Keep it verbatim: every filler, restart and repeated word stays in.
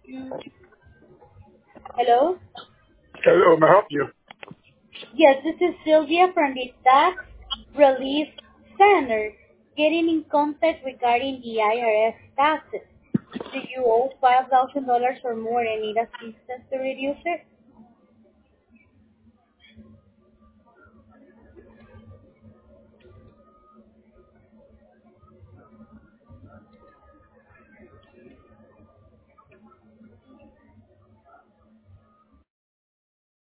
Mm, Hello? Hello, may I help you? Yes, this is Sylvia from the Tax Relief Center getting in contact regarding the I R S taxes. Do you owe five thousand dollars or more and need assistance to reduce it?